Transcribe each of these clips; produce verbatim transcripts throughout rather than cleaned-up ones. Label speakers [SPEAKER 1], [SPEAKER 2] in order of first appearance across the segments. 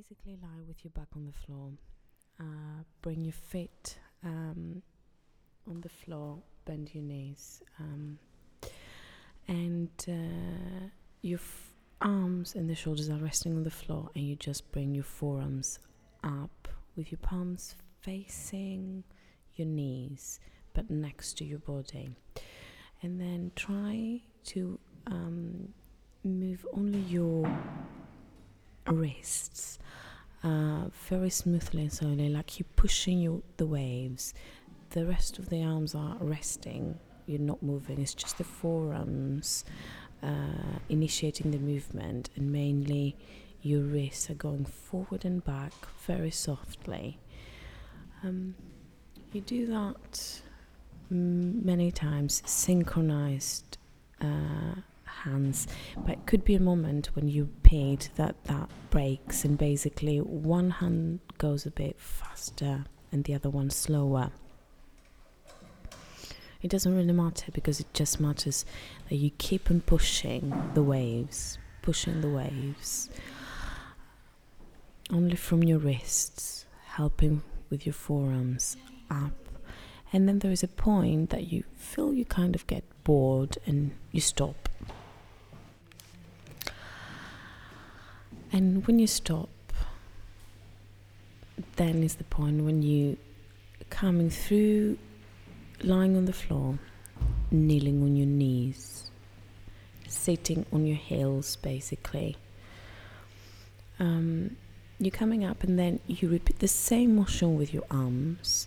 [SPEAKER 1] basically lie with your back on the floor. Uh, bring your feet um, on the floor, bend your knees, um, and uh, your f- arms and the shoulders are resting on the floor, and you just bring your forearms up with your palms facing your knees but next to your body. And then try to um, move only your wrists uh, very smoothly and slowly, like you're pushing you, the waves. The rest of the arms are resting. You're not moving. It's just the forearms uh, initiating the movement, and mainly your wrists are going forward and back very softly. Um, you do that m- many times, synchronized uh, hands, but it could be a moment when you paid that that breaks, and basically one hand goes a bit faster and the other one slower. It doesn't really matter, because it just matters that you keep on pushing the waves, pushing the waves, only from your wrists, helping with your forearms up. And then there is a point that you feel you kind of get bored and you stop. And when you stop, then is the point when you coming through, lying on the floor, kneeling on your knees, sitting on your heels, basically. Um, you're coming up, and then you repeat the same motion with your arms,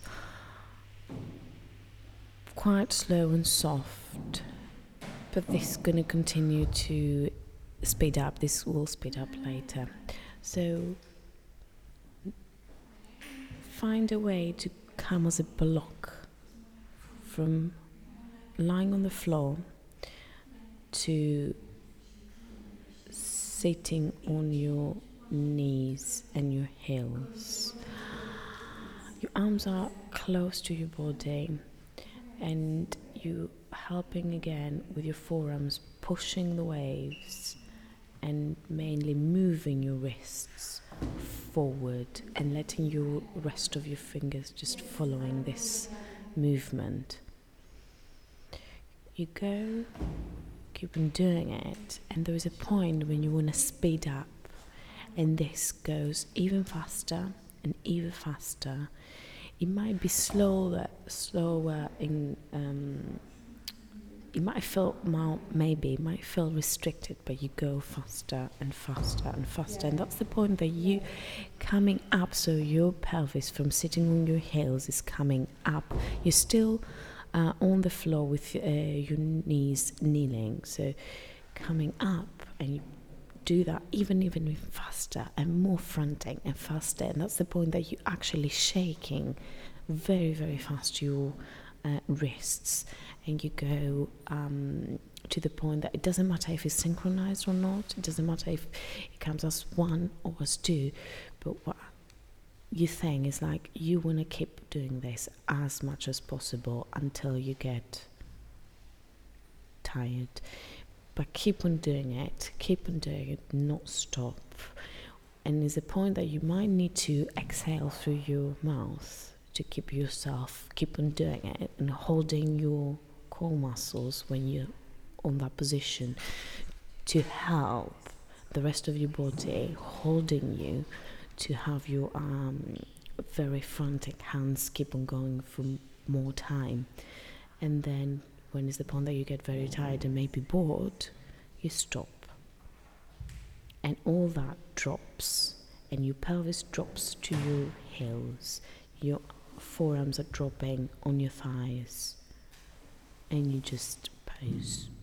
[SPEAKER 1] quite slow and soft, but this is going to continue to speed up. This will speed up later. So find a way to come as a block from lying on the floor to sitting on your knees and your heels. Your arms are close to your body, and you helping again with your forearms, pushing the waves and mainly moving your wrists forward and letting your rest of your fingers just following this movement. You go, keep on doing it, and there is a point when you want to speed up, and this goes even faster and even faster. It might be slower, slower in. Um, it might feel more, maybe it might feel restricted, but you go faster and faster and faster, and that's the point that you coming up. So your pelvis from sitting on your heels is coming up. You're still uh, on the floor with uh, your knees kneeling, so coming up, and you do that even even faster and more frantic and faster, and that's the point that you're actually shaking very very fast your uh, wrists, and you go um, to the point that it doesn't matter if it's synchronized or not. It doesn't matter if it comes as one or as two, but what you think is like you want to keep doing this as much as possible until you get tired. But keep on doing it, keep on doing it, not stop. And there's a point that you might need to exhale through your mouth to keep yourself, keep on doing it and holding your core muscles when you're on that position to help the rest of your body holding you to have your um, very frantic hands keep on going for more time. And then when it's the point that you get very tired and maybe bored, you stop. And all that drops, and your pelvis drops to your heels. Your forearms are dropping on your thighs, and you just pose.